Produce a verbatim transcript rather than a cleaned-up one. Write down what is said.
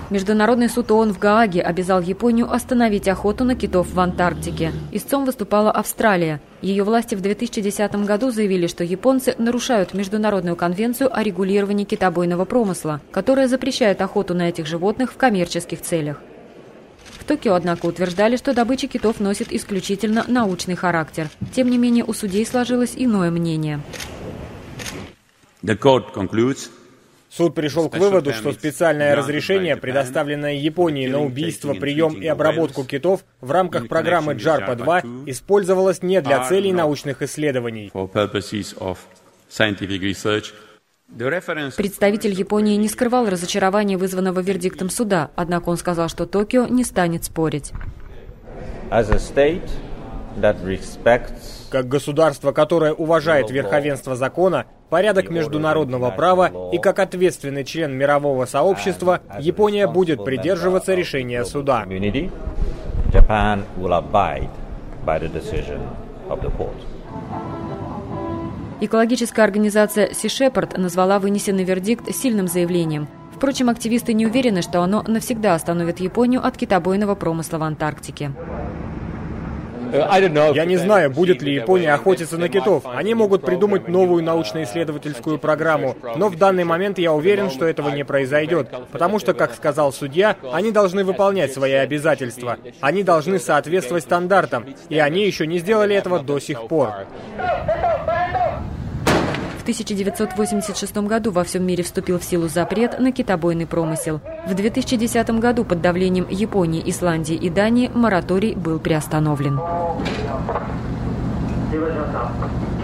Международный суд ООН в Гааге обязал Японию остановить охоту на китов в Антарктике. Истцом выступала Австралия. Ее власти в две тысячи десятом году заявили, что японцы нарушают Международную конвенцию о регулировании китобойного промысла, которая запрещает охоту на этих животных в коммерческих целях. В Токио, однако, утверждали, что добыча китов носит исключительно научный характер. Тем не менее, у судей сложилось иное мнение. Суд пришел к выводу, что специальное разрешение, предоставленное Японии на убийство, прием и обработку китов в рамках программы джарпа два, использовалось не для целей научных исследований. Представитель Японии не скрывал разочарования, вызванного вердиктом суда, однако он сказал, что Токио не станет спорить. Как государство, которое уважает верховенство закона, порядок международного права и как ответственный член мирового сообщества, Япония будет придерживаться решения суда. Экологическая организация Sea Shepherd назвала вынесенный вердикт сильным заявлением. Впрочем, активисты не уверены, что оно навсегда остановит Японию от китобойного промысла в Антарктике. Я не знаю, будет ли Япония охотиться на китов. Они могут придумать новую научно-исследовательскую программу. Но в данный момент я уверен, что этого не произойдет. Потому что, как сказал судья, они должны выполнять свои обязательства. Они должны соответствовать стандартам. И они еще не сделали этого до сих пор. В тысяча девятьсот восемьдесят шестом году во всем мире вступил в силу запрет на китобойный промысел. В две тысячи десятом году под давлением Японии, Исландии и Дании мораторий был приостановлен.